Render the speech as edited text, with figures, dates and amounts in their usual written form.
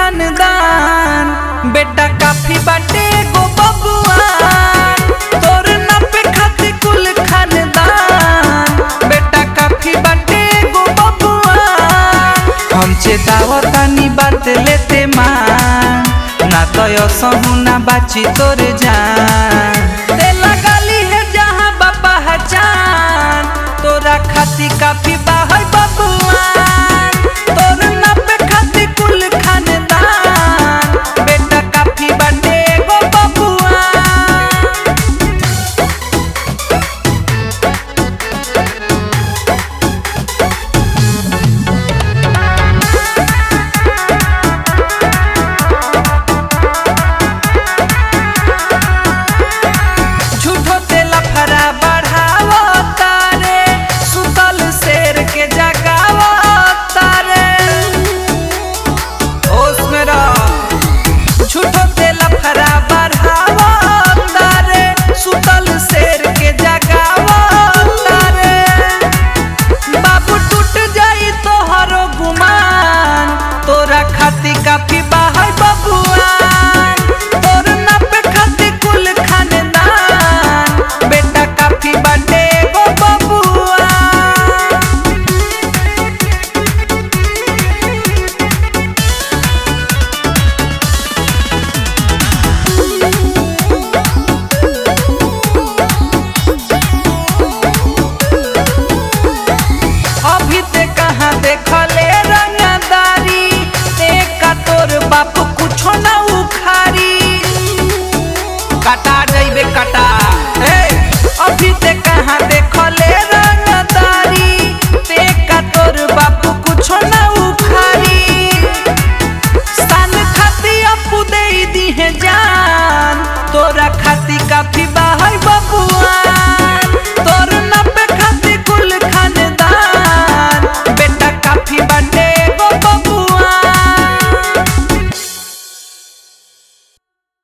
खानदान। बेटा काफी बाटे गो बबुआ तोर नापे खातिर कुल खानदान। बेटा काफी बाटे गो बबुआ हमचे दावतानी बात लेते मान। ना तो यसहु ना बाची तोर जान। तेला गाली है जहाँ बापा हजान तोरा खाती काफी बाहर बबुआ। तोर नापे खाती कुल खानदान। बेटा काफी बाटे गो बबुआ। झूठो तेला फरा बढ़ावो तारे सुतल शेर के जगावो तारे। होश में रह। झूठो तेला फरा बढ़ावो तारे सुतल शेर के जगावो तारे। बाबू टूट जाई तोहरो गुमान तोरा खाती काफी बाहर बबुआ। तोर नापे खाती कुल खानदान। बेटा काफी बाटे गो बबुआ। अभी ते कहाँ देखले रंगदारी। का तोर बाप कुछो ना उखारी। कटा जइबे कटा। अभी ते कहाँ